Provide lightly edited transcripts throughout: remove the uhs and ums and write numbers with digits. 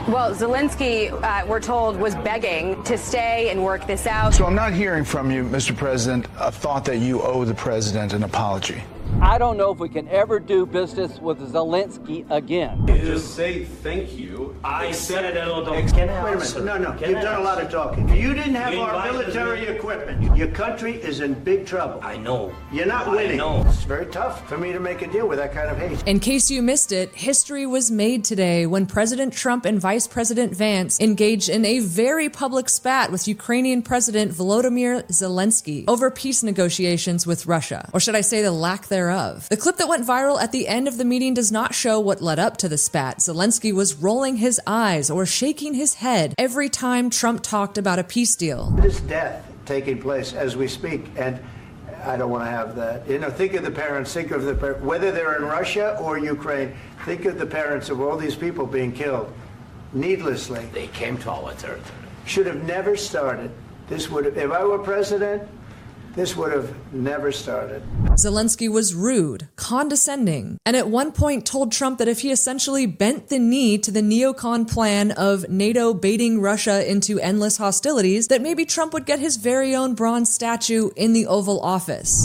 Well, Zelensky, we're told, was begging to stay and work this out. So I'm not hearing from you, Mr. President, a thought that you owe the president an apology. I don't know if we can ever do business with Zelensky again. Just say thank you. I said a lot of... Wait a minute. No. You've done a lot of talking. If you didn't have our military equipment, your country is in big trouble. I know. You're not winning. I know. It's very tough for me to make a deal with that kind of hate. In case you missed it, history was made today when President Trump and Vice President Vance engaged in a very public spat with Ukrainian President Volodymyr Zelensky over peace negotiations with Russia, or should I say the lack thereof. The clip that went viral at the end of the meeting does not show what led up to the spat. Zelensky was rolling his eyes or shaking his head every time Trump talked about a peace deal. This death taking place as we speak, and I don't want to have that. Think of the parents, whether they're in Russia or Ukraine, think of the parents of all these people being killed needlessly. They came to our territory. Should have never started. This would have, if I were president, this would have never started. Zelensky was rude, condescending, and at one point told Trump that if he essentially bent the knee to the neocon plan of NATO baiting Russia into endless hostilities, that maybe Trump would get his very own bronze statue in the Oval Office.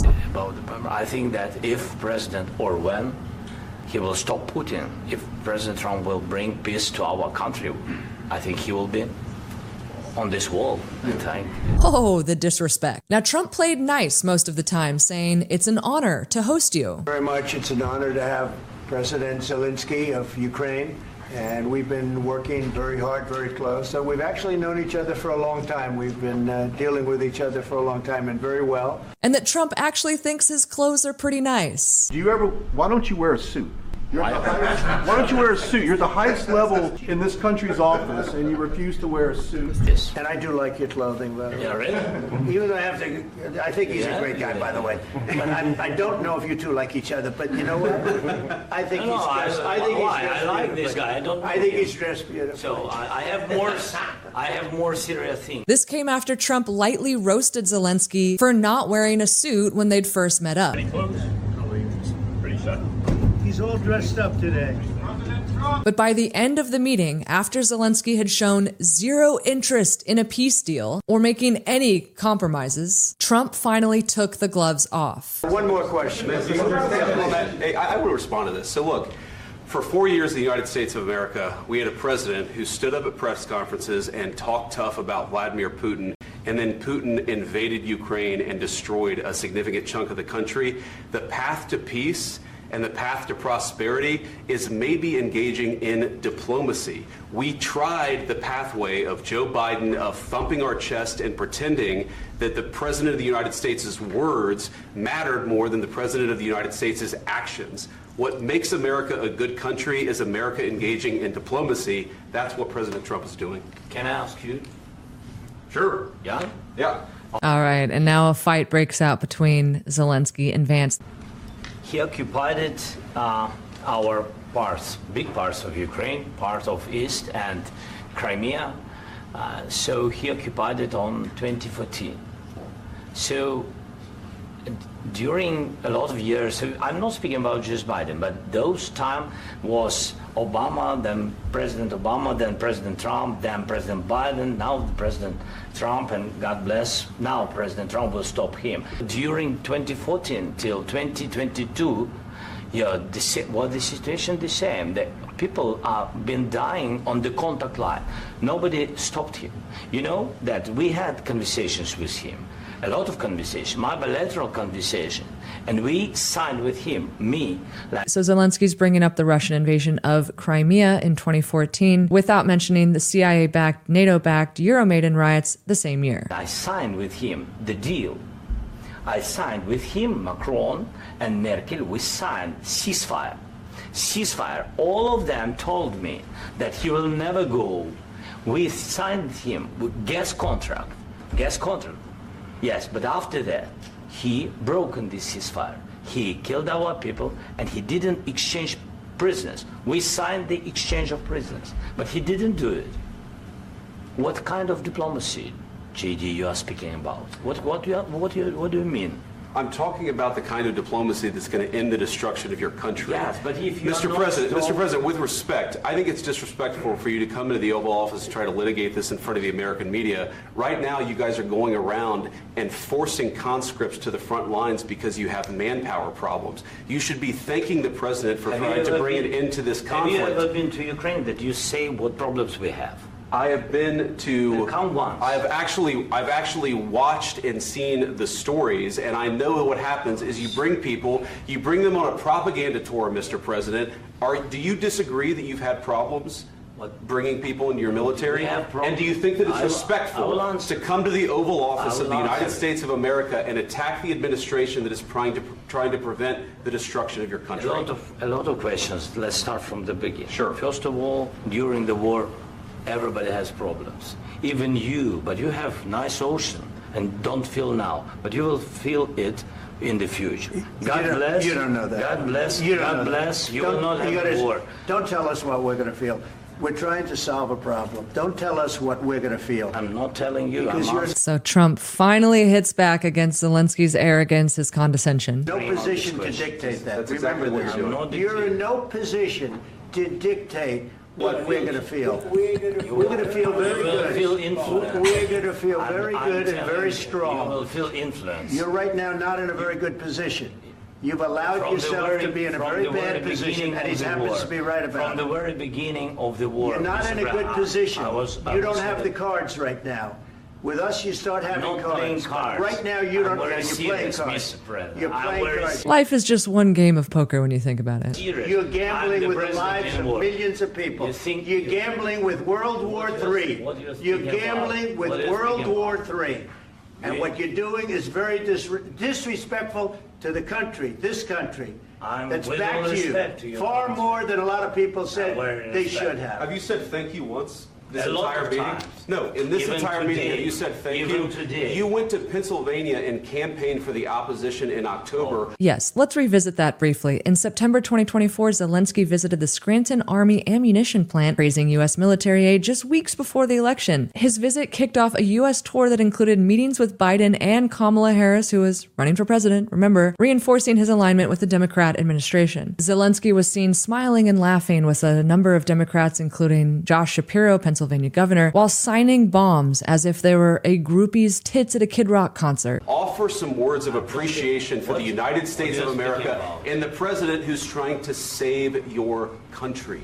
I think that if President or when he will stop Putin, if President Trump will bring peace to our country, I think he will be on this wall in time. Oh, the disrespect. Now, Trump played nice most of the time, saying, it's an honor to host you. Very much. It's an honor to have President Zelensky of Ukraine, and we've been working very hard, very close. So we've actually known each other for a long time. We've been dealing with each other for a long time, and very well. And that Trump actually thinks his clothes are pretty nice. Why don't you wear a suit? Why don't you wear a suit? You're the highest level in this country's office, and you refuse to wear a suit. And I do like your clothing, by the way. Yeah, really? Even though I think he's a great guy, by the way. But I don't know if you two like each other. But you know what? I think he's dressed. I like this guy. I think he's dressed beautifully. So I have more serious things. This came after Trump lightly roasted Zelensky for not wearing a suit when they'd first met up. Any clothes? Pretty shut. He's all dressed up today. But by the end of the meeting, after Zelensky had shown zero interest in a peace deal or making any compromises, Trump finally took the gloves off. One more question. I will respond to this. So look, for 4 years in the United States of America, we had a president who stood up at press conferences and talked tough about Vladimir Putin, and then Putin invaded Ukraine and destroyed a significant chunk of the country. The path to peace and the path to prosperity is maybe engaging in diplomacy. We tried the pathway of Joe Biden of thumping our chest and pretending that the President of the United States' words mattered more than the President of the United States' actions. What makes America a good country is America engaging in diplomacy. That's what President Trump is doing. Can I ask you? Sure. Yeah? Yeah. All right, and now a fight breaks out between Zelensky and Vance. He occupied our parts, big parts of Ukraine, part of East and Crimea. So he occupied it on 2014. So during a lot of years, so I'm not speaking about just Biden, but those time was Obama, then President Obama, then President Trump, then President Biden, now President Trump, and God bless, now President Trump will stop him. During 2014 till 2022, the situation the same. The people have been dying on the contact line. Nobody stopped him. You know that we had conversations with him. A lot of conversation, my bilateral conversation, and we signed with him, me. So Zelensky's bringing up the Russian invasion of Crimea in 2014 without mentioning the CIA-backed, NATO-backed Euromaidan riots the same year. I signed with him the deal. I signed with him, Macron and Merkel, we signed ceasefire. Ceasefire. All of them told me that he will never go. We signed with him with gas contract. Gas contract. Yes, but after that, he broken this ceasefire. He killed our people, and he didn't exchange prisoners. We signed the exchange of prisoners, but he didn't do it. What kind of diplomacy, JD, you are speaking about? What do you mean? I'm talking about the kind of diplomacy that's going to end the destruction of your country. Yes, but if you Mr. President, with respect, I think it's disrespectful for you to come into the Oval Office and try to litigate this in front of the American media. Right now, you guys are going around and forcing conscripts to the front lines because you have manpower problems. You should be thanking the President for trying to bring an end to this conflict. Have you ever been to Ukraine that you say what problems we have? I have been to. Come once. I've actually watched and seen the stories, and I know what happens is you bring them on a propaganda tour, Mr. President. Do you disagree that you've had problems bringing people into your military? And do you think that it's respectful to come to the Oval Office of the United States of America and attack the administration that is trying to prevent the destruction of your country? A lot of questions. Let's start from the beginning. Sure. First of all, during the war, everybody has problems. Even you, but you have nice ocean and don't feel now, but you will feel it in the future. God bless. You don't know that. God bless. You don't God know bless. that. You will not have war. Don't tell us what we're going to feel. We're trying to solve a problem. Don't tell us what we're going to feel. I'm not telling you. So Trump finally hits back against Zelensky's arrogance, his condescension. No position to dictate that. That's exactly what you're doing. You're in no position to dictate what we're going to feel. We're going to feel very good. Feel influence. We're going to feel very good and very strong. You will feel influence. You're right now not in a very good position. You've allowed yourself to be in a very bad position, and he happens to be right about it. From the very beginning of the war. You're not in a good position. You don't have the cards right now. With us, you start having cards. Right now, you don't. You're playing cards. You're playing cards. Life is just one game of poker when you think about it. You're gambling with the lives of millions of people. You're gambling with World War III. You're gambling with World War III. And what you're doing is very disrespectful to the country, this country. That's back to you. Far more than a lot of people said they should have. Have you said thank you once? This entire meeting? No, in this entire meeting, have you said thank you? You went to Pennsylvania and campaigned for the opposition in October. Yes, let's revisit that briefly. In September 2024, Zelensky visited the Scranton Army ammunition plant, raising U.S. military aid just weeks before the election. His visit kicked off a U.S. tour that included meetings with Biden and Kamala Harris, who was running for president, remember, reinforcing his alignment with the Democrat administration. Zelensky was seen smiling and laughing with a number of Democrats, including Josh Shapiro, Pennsylvania governor, while signing bombs as if they were a groupie's tits at a Kid Rock concert. Offer some words of appreciation for the United States of America and the president who's trying to save your country.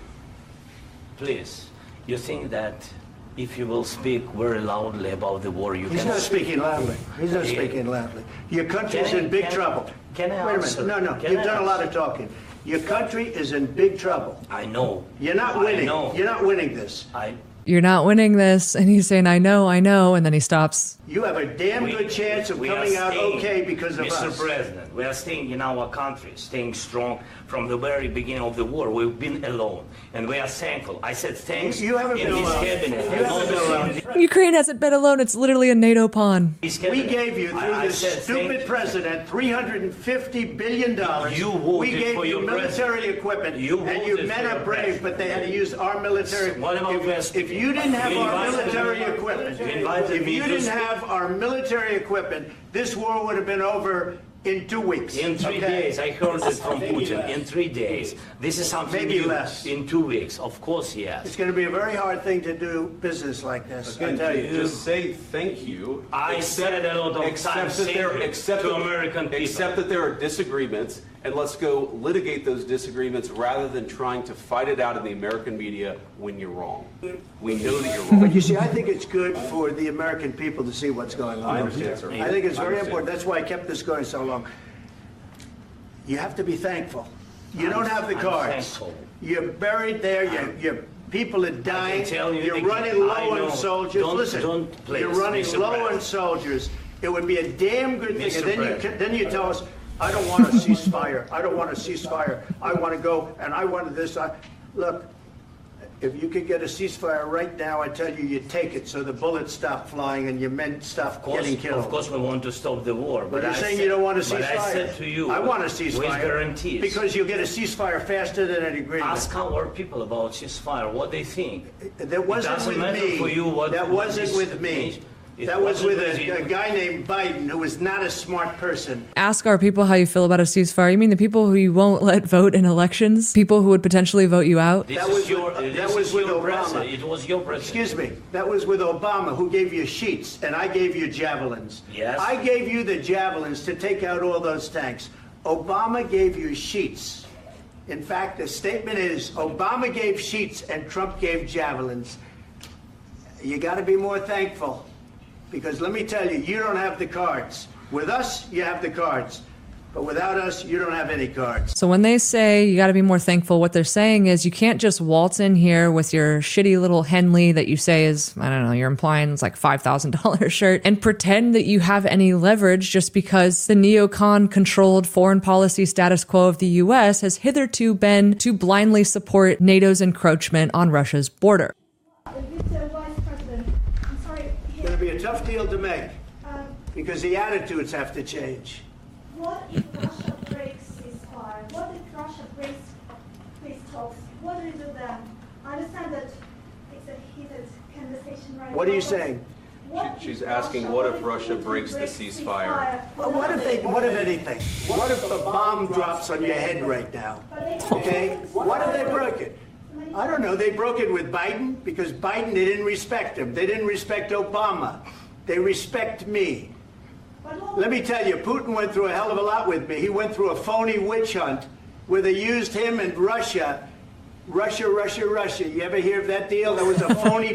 Please, you think that if you will speak very loudly about the war, He's not speaking loudly. He's not speaking loudly. Your country's in big trouble. Can I Wait a minute. No. You've done a lot of talking. Your country is in big trouble. I know. You're not winning. You're not winning this. You're not winning this. And he's saying, I know. And then he stops. You have a damn good chance of coming out okay because of us. Mr. President, we are staying in our country, staying strong from the very beginning of the war. We've been alone, and we are thankful. I said thanks you haven't been alone. Cabinet. You haven't been alone. Ukraine hasn't been alone. It's literally a NATO pawn. We gave you, through this stupid president, $350 billion. We gave you military equipment, and your men are brave, but they had to use our military. If you didn't have our military equipment, this war would have been over in 2 weeks. In 3 days. I heard it from Putin. In 3 days. This is something maybe less. In 2 weeks. Of course, yes. It's going to be a very hard thing to do business like this. Again, I tell you. Just say thank you. I said a lot of times to American people. Accept that there are disagreements, and let's go litigate those disagreements rather than trying to fight it out in the American media when you're wrong. We know that you're wrong. But you see, I think it's good for the American people to see what's going on. I understand, sir. I think it's very important. That's why I kept this going so long. You have to be thankful. You don't have the cards. You're buried there. Your people are dying. You're running low on soldiers. Listen, you're running low on soldiers. It would be a damn good thing. And then you tell us, I don't want a ceasefire. I don't want a ceasefire. I want to go, and I wanted this. Look, if you could get a ceasefire right now, I tell you, you'd take it so the bullets stop flying and your men stop getting killed. Of course, we want to stop the war. But you're saying you don't want a ceasefire. But I said to you, I want a ceasefire. With guarantees. Because you'll get a ceasefire faster than an agreement. Ask our people about ceasefire, what they think. That wasn't with me. That wasn't with me. That was with a guy named Biden who was not a smart person. Ask our people how you feel about a ceasefire. You mean the people who you won't let vote in elections? People who would potentially vote you out? That was with Obama. It was your president. Excuse me. That was with Obama, who gave you sheets, and I gave you javelins. Yes. I gave you the javelins to take out all those tanks. Obama gave you sheets. In fact, the statement is Obama gave sheets and Trump gave javelins. You got to be more thankful. Because let me tell you, you don't have the cards. With us, you have the cards. But without us, you don't have any cards. So when they say you got to be more thankful, what they're saying is you can't just waltz in here with your shitty little Henley that you say is, I don't know, you're implying it's like $5,000 shirt and pretend that you have any leverage just because the neocon-controlled foreign policy status quo of the U.S. has hitherto been to blindly support NATO's encroachment on Russia's border. It's going to be a tough deal to make because the attitudes have to change. What if Russia breaks ceasefire? What if Russia breaks peace talks? What do we do then? I understand that it's a heated conversation right now. What are you saying? She's asking, what if Russia breaks the ceasefire? Well, what if anything? What if a bomb drops on your head right now? Okay? What if they broke it? I don't know. They broke it with Biden because Biden, they didn't respect him. They didn't respect Obama. They respect me. Let me tell you, Putin went through a hell of a lot with me. He went through a phony witch hunt where they used him and Russia. You ever hear of that deal? That was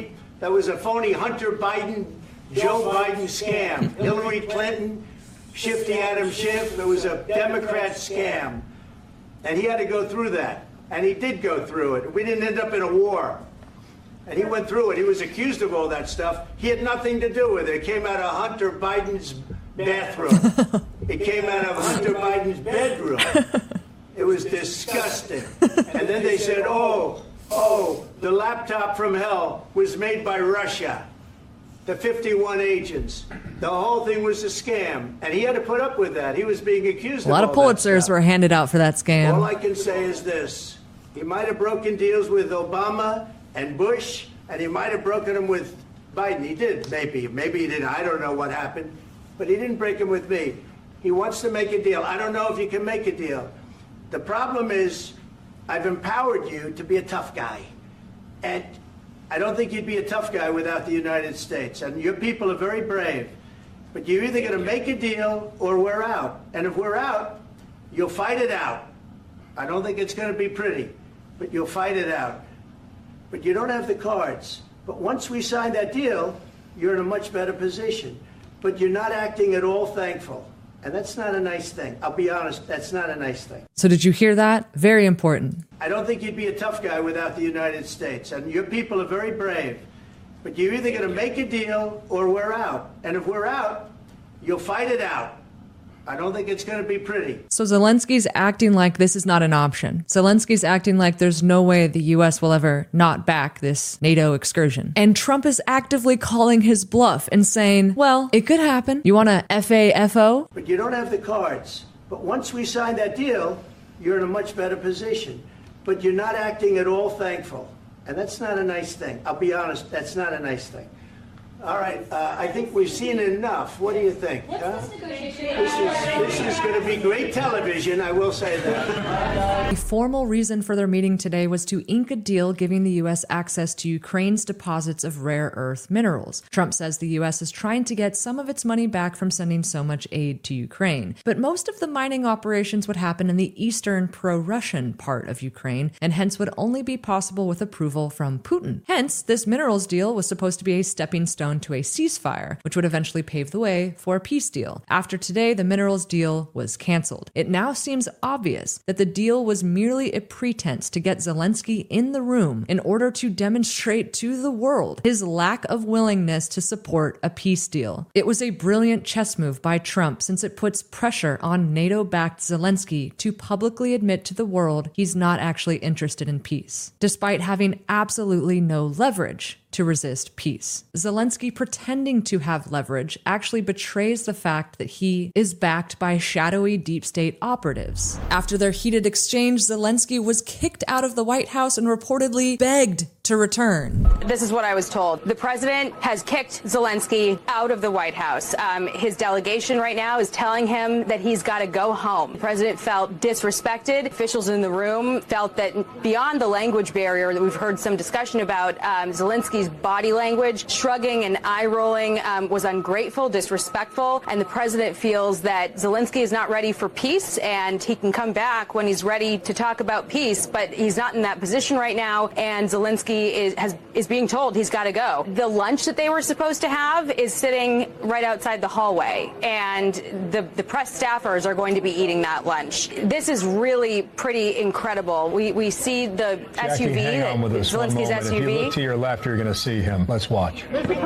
a phony Hunter Biden, Joe Biden scam. Hillary Clinton, Shifty Adam Schiff. It was a Democrat scam. And he had to go through that. And he did go through it. We didn't end up in a war. And he went through it. He was accused of all that stuff. He had nothing to do with it. It came out of Hunter Biden's bathroom. It came out of Hunter Biden's bedroom. It was disgusting. And then they said, oh, the laptop from hell was made by Russia. The 51 agents. The whole thing was a scam. And he had to put up with that. He was being accused of all that stuff. A lot of Pulitzers were handed out for that scam. All I can say is this. He might have broken deals with Obama and Bush, and he might have broken them with Biden. He did, maybe. Maybe he didn't. I don't know what happened. But he didn't break them with me. He wants to make a deal. I don't know if you can make a deal. The problem is I've empowered you to be a tough guy. And I don't think you'd be a tough guy without the United States. And your people are very brave. But you're either going to make a deal or we're out. And if we're out, you'll fight it out. I don't think it's going to be pretty, but you'll fight it out. But you don't have the cards. But once we sign that deal, you're in a much better position. But you're not acting at all thankful. And that's not a nice thing. I'll be honest, that's not a nice thing. So did you hear that? Very important. I don't think you'd be a tough guy without the United States. And your people are very brave. But you're either going to make a deal or we're out. And if we're out, you'll fight it out. I don't think it's going to be pretty. So Zelensky's acting like this is not an option. Zelensky's acting like there's no way the U.S. will ever not back this NATO excursion. And Trump is actively calling his bluff and saying, well, it could happen. You want a FAFO? But you don't have the cards. But once we sign that deal, you're in a much better position. But you're not acting at all thankful. And that's not a nice thing. I'll be honest, that's not a nice thing. All right, I think we've seen enough. What do you think? Huh? This is going to be great television, I will say that. The formal reason for their meeting today was to ink a deal giving the U.S. access to Ukraine's deposits of rare earth minerals. Trump says the U.S. is trying to get some of its money back from sending so much aid to Ukraine. But most of the mining operations would happen in the eastern pro-Russian part of Ukraine, and hence would only be possible with approval from Putin. Hence, this minerals deal was supposed to be a stepping stone to a ceasefire, which would eventually pave the way for a peace deal. After today, the minerals deal was canceled. It now seems obvious that the deal was merely a pretense to get Zelensky in the room in order to demonstrate to the world his lack of willingness to support a peace deal. It was a brilliant chess move by Trump since it puts pressure on NATO-backed Zelensky to publicly admit to the world he's not actually interested in peace, despite having absolutely no leverage to resist peace. Zelensky pretending to have leverage actually betrays the fact that he is backed by shadowy deep state operatives. After their heated exchange, Zelensky was kicked out of the White House and reportedly begged to return. This is what I was told. The president has kicked Zelensky out of the White House. His delegation right now is telling him that he's got to go home. The president felt disrespected. Officials in the room felt that beyond the language barrier that we've heard some discussion about, Zelensky's body language, shrugging and eye-rolling was ungrateful, disrespectful, and the president feels that Zelensky is not ready for peace, and he can come back when he's ready to talk about peace, but he's not in that position right now, and Zelensky is being told he's got to go. The lunch that they were supposed to have is sitting right outside the hallway, and the press staffers are going to be eating that lunch. This is really pretty incredible. We see the Jackie, SUV, hang on with us Zelensky's one moment. SUV. If you look to your left, you're going to see him. Let's watch.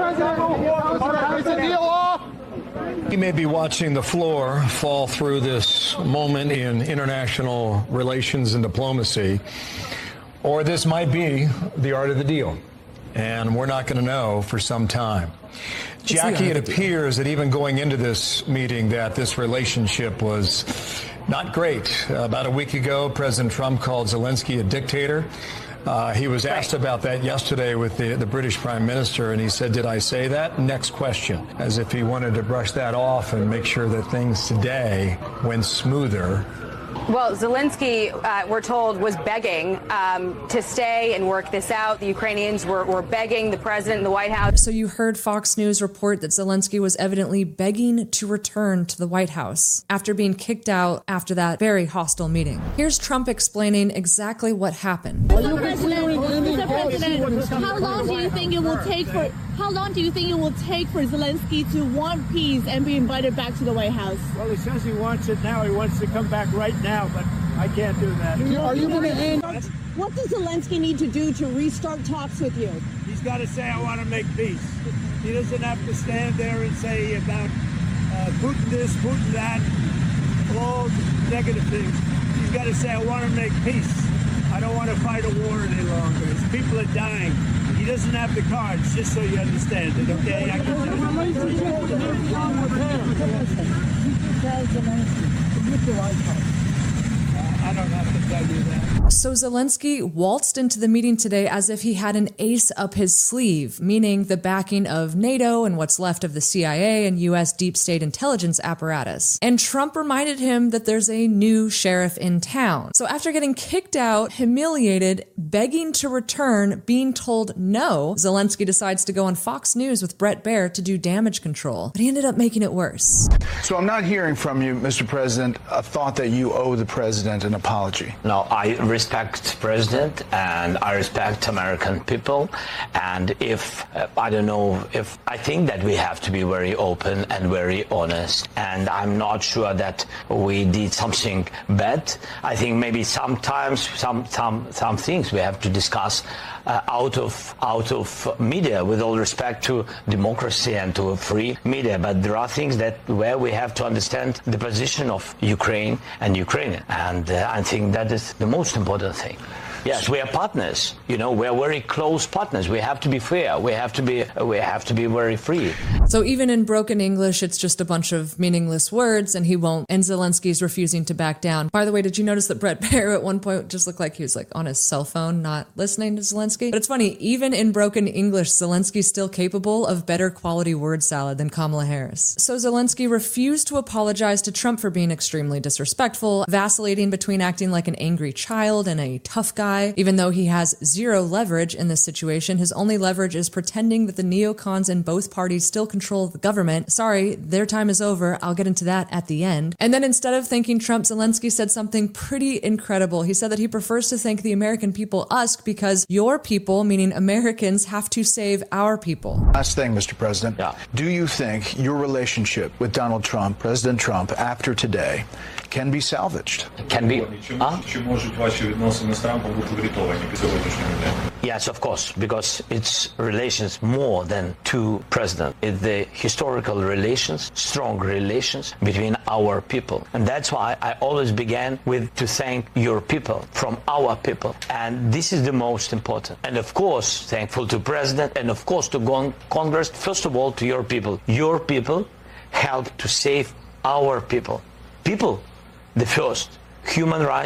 You may be watching the floor fall through this moment in international relations and diplomacy, or this might be the art of the deal, and we're not going to know for some time. Jackie, it appears that even going into this meeting that this relationship was not great. About a week ago, President Trump called Zelensky a dictator. He was asked about that yesterday with the British Prime Minister, and he said, "Did I say that?" Next question, as if he wanted to brush that off and make sure that things today went smoother. Well, Zelensky, we're told, was begging to stay and work this out. The Ukrainians were begging the president in the White House. So you heard Fox News report that Zelensky was evidently begging to return to the White House after being kicked out after that very hostile meeting. Here's Trump explaining exactly what happened. Mr. President, how long do you think it will take for Zelensky to want peace and be invited back to the White House? Well, he says he wants it now. He wants to come back right now, but I can't do that. Are you going to end? What does Zelensky need to do to restart talks with you? He's got to say, I want to make peace. He doesn't have to stand there and say about Putin this, Putin that, all negative things. He's got to say, I want to make peace. I don't want to fight a war any longer. His people are dying. He doesn't have the cards, just so you understand it, okay? I can tell you. I don't have to tell you that. So Zelensky waltzed into the meeting today as if he had an ace up his sleeve, meaning the backing of NATO and what's left of the CIA and U.S. deep state intelligence apparatus. And Trump reminded him that there's a new sheriff in town. So after getting kicked out, humiliated, begging to return, being told no, Zelensky decides to go on Fox News with Bret Baier to do damage control. But he ended up making it worse. So I'm not hearing from you, Mr. President, a thought that you owe the president an apology. No, I respect President and I respect American people. And if, I think that we have to be very open and very honest. And I'm not sure that we did something bad. I think maybe sometimes some things we have to discuss out of media, with all respect to democracy and to a free media. But there are things where we have to understand the position of Ukraine and Ukrainian. And I think that is the most important thing. Yes, we are partners. We are very close partners. We have to be fair. We have to be very free. So even in broken English, it's just a bunch of meaningless words, and he won't. And Zelensky's refusing to back down. By the way, did you notice that Bret Baier at one point just looked like he was on his cell phone, not listening to Zelensky? But it's funny, even in broken English, Zelensky's still capable of better quality word salad than Kamala Harris. So Zelensky refused to apologize to Trump for being extremely disrespectful, vacillating between acting like an angry child and a tough guy. Even though he has zero leverage in this situation, his only leverage is pretending that the neocons in both parties still control the government. Sorry, their time is over. I'll get into that at the end. And then instead of thanking Trump, Zelensky said something pretty incredible. He said that he prefers to thank the American people, us, because your people, meaning Americans, have to save our people. Last thing, Mr. President. Yeah. Do you think your relationship with Donald Trump, President Trump, after today, can be salvaged? Can be. Чи можуть ваші відносини з Трампом бути врятовані під сьогоднішнього дня? Yes, of course, because it's relations more than two presidents. It's the historical relations, strong relations between our people. And that's why I always began with to thank your people from our people. And this is the most important. And of course, thankful to President and of course to Congress, first of all to your people. Your people helped to save our people. People, the first. Human rights,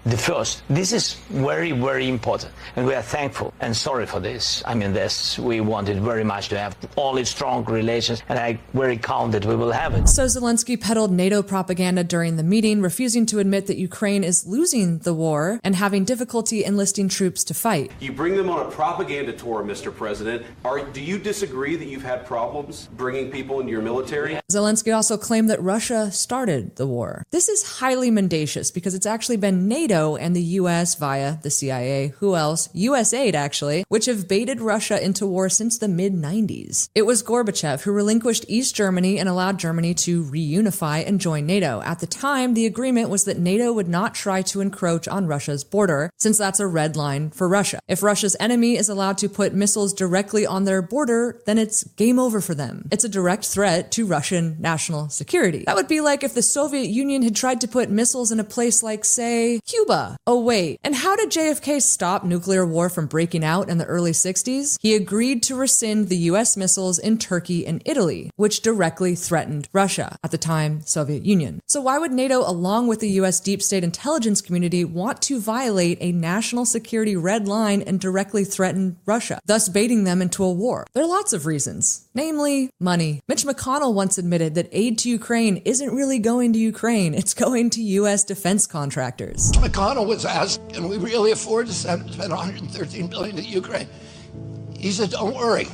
the first. This is very, very important, and we are thankful and sorry for this. I mean, we wanted very much to have only strong relations, and I'm very calm that we will have it. So Zelensky peddled NATO propaganda during the meeting, refusing to admit that Ukraine is losing the war and having difficulty enlisting troops to fight. You bring them on a propaganda tour, Mr. President. Do you disagree that you've had problems bringing people into your military? Zelensky also claimed that Russia started the war. This is highly mendacious because it's actually been NATO and the US via the CIA, who else? USAID actually, which have baited Russia into war since the mid-90s. It was Gorbachev who relinquished East Germany and allowed Germany to reunify and join NATO. At the time, the agreement was that NATO would not try to encroach on Russia's border, since that's a red line for Russia. If Russia's enemy is allowed to put missiles directly on their border, then it's game over for them. It's a direct threat to Russian national security. That would be like if the Soviet Union had tried to put missiles in a place like, say, Cuba. Oh wait, and how did JFK stop nuclear war from breaking out in the early 60s? He agreed to rescind the US missiles in Turkey and Italy, which directly threatened Russia, at the time Soviet Union. So why would NATO, along with the US deep state intelligence community, want to violate a national security red line and directly threaten Russia, thus baiting them into a war? There are lots of reasons, namely money. Mitch McConnell once admitted that aid to Ukraine isn't really going to Ukraine, it's going to US defense contractors. McConnell was asked, can we really afford to spend $113 billion to Ukraine? He said, don't worry,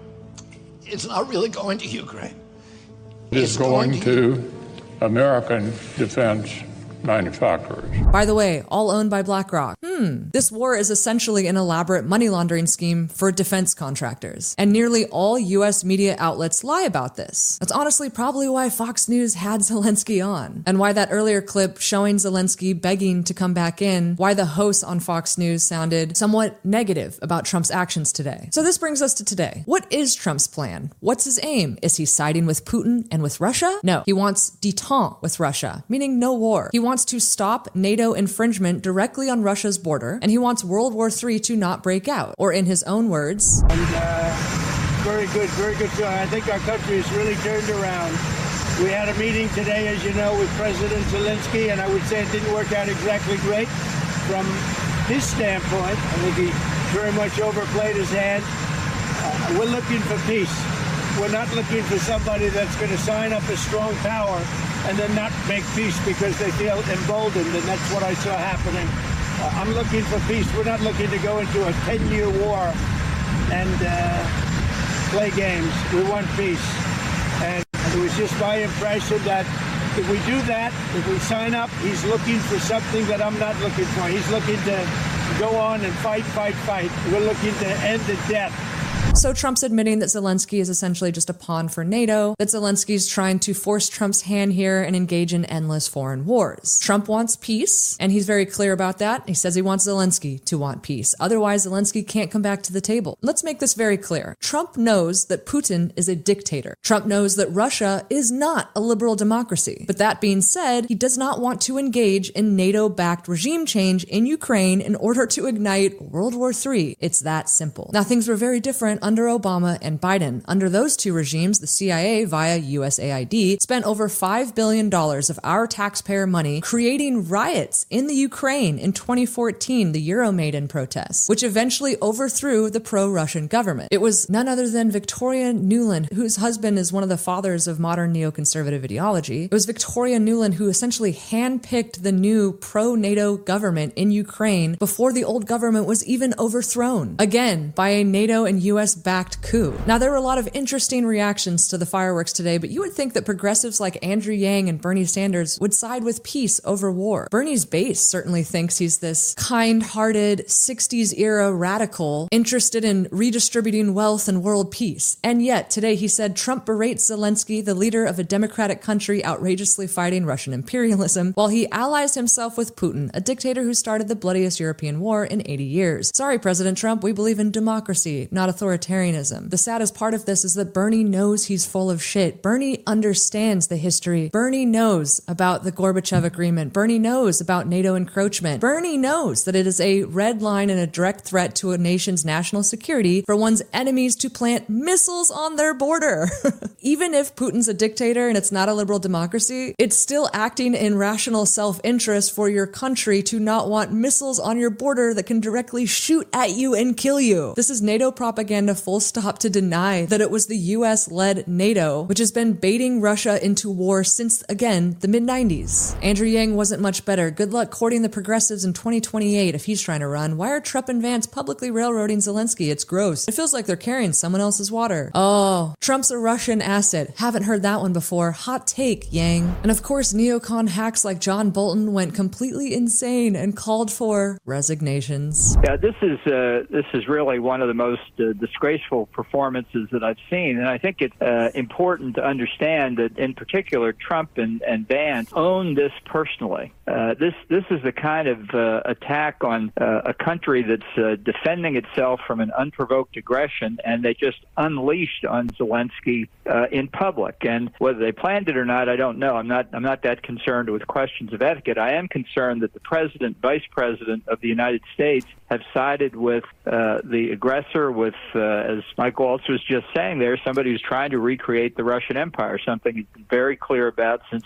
it's not really going to Ukraine. It's going to American defense manufacturers. By the way, all owned by BlackRock. This war is essentially an elaborate money laundering scheme for defense contractors. And nearly all US media outlets lie about this. That's honestly probably why Fox News had Zelensky on. And why that earlier clip showing Zelensky begging to come back in, why the hosts on Fox News sounded somewhat negative about Trump's actions today. So this brings us to today. What is Trump's plan? What's his aim? Is he siding with Putin and with Russia? No, he wants détente with Russia, meaning no war. He wants to stop NATO infringement directly on Russia's border, and he wants World War III to not break out. Or in his own words, very good feeling. I think our country has really turned around. We had a meeting today, as you know, with President Zelensky, and I would say it didn't work out exactly great from his standpoint. I think he very much overplayed his hand. We're looking for peace. We're not looking for somebody that's going to sign up a strong power and then not make peace because they feel emboldened, and that's what I saw happening. I'm looking for peace. We're not looking to go into a 10-year war and play games. We want peace. And it was just my impression that if we do that, if we sign up, he's looking for something that I'm not looking for. He's looking to go on and fight. We're looking to end the death. So Trump's admitting that Zelensky is essentially just a pawn for NATO, that Zelensky's trying to force Trump's hand here and engage in endless foreign wars. Trump wants peace, and he's very clear about that. He says he wants Zelensky to want peace. Otherwise, Zelensky can't come back to the table. Let's make this very clear. Trump knows that Putin is a dictator. Trump knows that Russia is not a liberal democracy. But that being said, he does not want to engage in NATO-backed regime change in Ukraine in order to ignite World War III. It's that simple. Now, things were very different under Obama and Biden. Under those two regimes, the CIA, via USAID, spent over $5 billion of our taxpayer money creating riots in the Ukraine in 2014, the Euromaidan protests, which eventually overthrew the pro-Russian government. It was none other than Victoria Nuland, whose husband is one of the fathers of modern neoconservative ideology. It was Victoria Nuland who essentially handpicked the new pro-NATO government in Ukraine before the old government was even overthrown, again, by a NATO and US-backed coup. Now, there were a lot of interesting reactions to the fireworks today, but you would think that progressives like Andrew Yang and Bernie Sanders would side with peace over war. Bernie's base certainly thinks he's this kind-hearted 60s-era radical interested in redistributing wealth and world peace. And yet, today he said Trump berates Zelensky, the leader of a democratic country outrageously fighting Russian imperialism, while he allies himself with Putin, a dictator who started the bloodiest European war in 80 years. Sorry, President Trump, we believe in democracy, not authoritarianism. The saddest part of this is that Bernie knows he's full of shit. Bernie understands the history. Bernie knows about the Gorbachev agreement. Bernie knows about NATO encroachment. Bernie knows that it is a red line and a direct threat to a nation's national security for one's enemies to plant missiles on their border. Even if Putin's a dictator and it's not a liberal democracy, it's still acting in rational self-interest for your country to not want missiles on your border that can directly shoot at you and kill you. This is NATO propaganda full stop to deny that it was the US-led NATO, which has been baiting Russia into war since, again, the mid-90s. Andrew Yang wasn't much better. Good luck courting the progressives in 2028 if he's trying to run. Why are Trump and Vance publicly railroading Zelensky? It's gross. It feels like they're carrying someone else's water. Oh, Trump's a Russian asset. Haven't heard that one before. Hot take, Yang. And of course, neocon hacks like John Bolton went completely insane and called for resignations. Yeah, this is really one of the most disgraceful performances that I've seen, and I think it's important to understand that, in particular, Trump and Vance own this personally. This is the kind of attack on a country that's defending itself from an unprovoked aggression, and they just unleashed on Zelensky in public. And whether they planned it or not, I don't know. I'm not that concerned with questions of etiquette. I am concerned that the president, vice president of the United States have sided with the aggressor, with, as Mike Waltz was just saying there, somebody who's trying to recreate the Russian Empire, something he's been very clear about since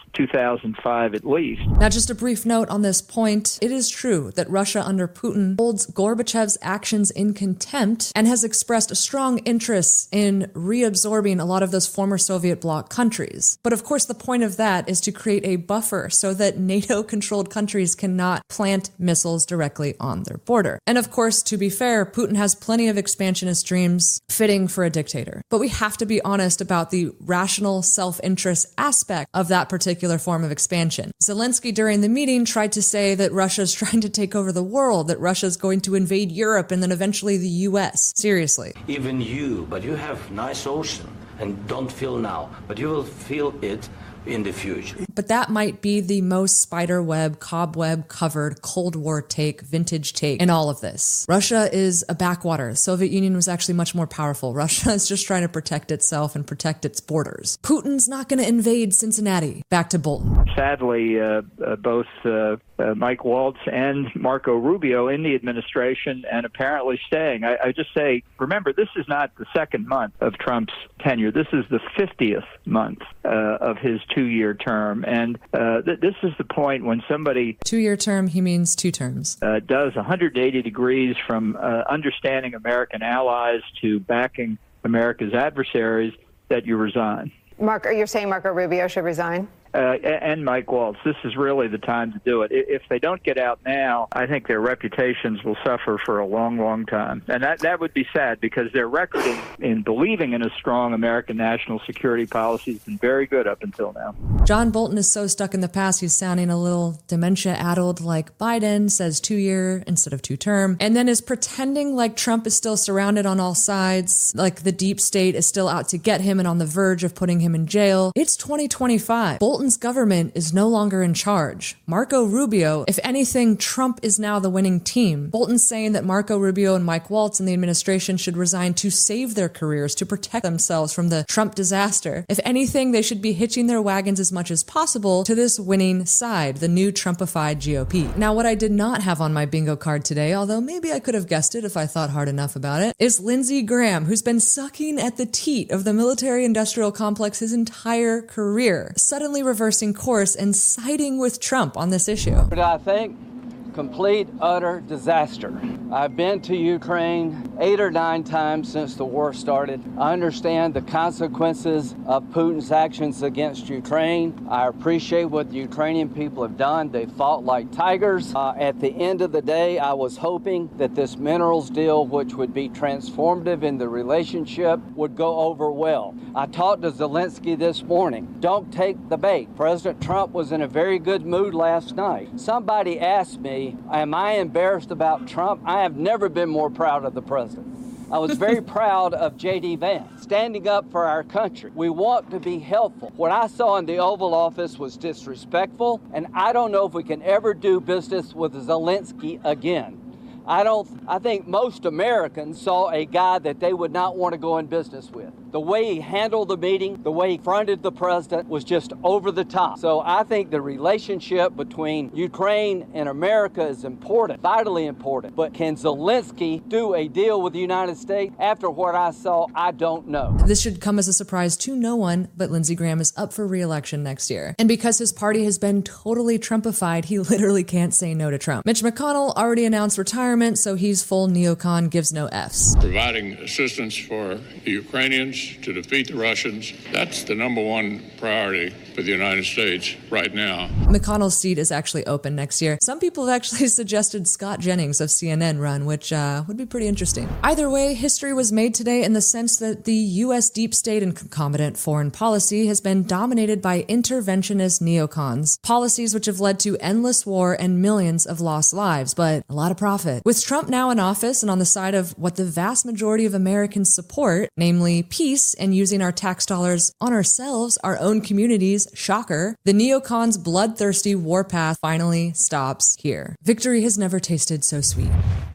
2005 at least. Now, just a brief note on this point. It is true that Russia under Putin holds Gorbachev's actions in contempt and has expressed a strong interest in reabsorbing a lot of those former Soviet bloc countries. But of course, the point of that is to create a buffer so that NATO-controlled countries cannot plant missiles directly on their border. And of course, to be fair, Putin has plenty of expansionist dreams fitting for a dictator. But we have to be honest about the rational self-interest aspect of that particular form of expansion. Zelensky during the meeting tried to say that Russia's trying to take over the world, that Russia's going to invade Europe and then eventually the US. Seriously. Even you, but you have nice ocean and don't feel now, but you will feel it in the future. But that might be the most spiderweb, cobweb covered Cold War take, vintage take in all of this. Russia is a backwater. The Soviet Union was actually much more powerful. Russia is just trying to protect itself and protect its borders. Putin's not going to invade Cincinnati. Back to Bolton. Sadly, both Mike Waltz and Marco Rubio in the administration and apparently staying. I just say, remember, this is not the second month of Trump's tenure. This is the 50th month of his two-year term. And this is the point when somebody... Two-year term, he means 2 terms. Does 180 degrees from understanding American allies to backing America's adversaries, that you resign. Mark, are you saying Marco Rubio should resign? And Mike Waltz, this is really the time to do it. If they don't get out now, I think their reputations will suffer for a long, long time. And that would be sad, because their record in believing in a strong American national security policy has been very good up until now. John Bolton is so stuck in the past, he's sounding a little dementia-addled like Biden, says 2-year instead of 2-term, and then is pretending like Trump is still surrounded on all sides, like the deep state is still out to get him and on the verge of putting him in jail. It's 2025. Bolton's government is no longer in charge. Marco Rubio, if anything, Trump is now the winning team. Bolton's saying that Marco Rubio and Mike Waltz and the administration should resign to save their careers, to protect themselves from the Trump disaster. If anything, they should be hitching their wagons as much as possible to this winning side, the new Trumpified GOP. Now, what I did not have on my bingo card today, although maybe I could have guessed it if I thought hard enough about it, is Lindsey Graham, who's been sucking at the teat of the military-industrial complex his entire career, suddenly reversing course and siding with Trump on this issue. But I think complete, utter disaster. I've been to Ukraine 8 or 9 times since the war started. I understand the consequences of Putin's actions against Ukraine. I appreciate what the Ukrainian people have done. They fought like tigers. At the end of the day, I was hoping that this minerals deal, which would be transformative in the relationship, would go over well. I talked to Zelensky this morning. Don't take the bait. President Trump was in a very good mood last night. Somebody asked me, am I embarrassed about Trump? I have never been more proud of the president. I was very proud of J.D. Vance, standing up for our country. We want to be helpful. What I saw in the Oval Office was disrespectful, and I don't know if we can ever do business with Zelensky again. I think most Americans saw a guy that they would not want to go in business with. The way he handled the meeting, the way he fronted the president was just over the top. So I think the relationship between Ukraine and America is important, vitally important. But can Zelensky do a deal with the United States? After what I saw, I don't know. This should come as a surprise to no one, but Lindsey Graham is up for re-election next year. And because his party has been totally Trumpified, he literally can't say no to Trump. Mitch McConnell already announced retirement, so he's full neocon, gives no Fs. Providing assistance for the Ukrainians to defeat the Russians, that's the number one priority for the United States right now. McConnell's seat is actually open next year. Some people have actually suggested Scott Jennings of CNN run, which would be pretty interesting. Either way, history was made today in the sense that the U.S. deep state and concomitant foreign policy has been dominated by interventionist neocons, policies which have led to endless war and millions of lost lives, but a lot of profit. With Trump now in office and on the side of what the vast majority of Americans support, namely peace and using our tax dollars on ourselves, our own communities, shocker, the neocons' bloodthirsty warpath finally stops here. Victory has never tasted so sweet.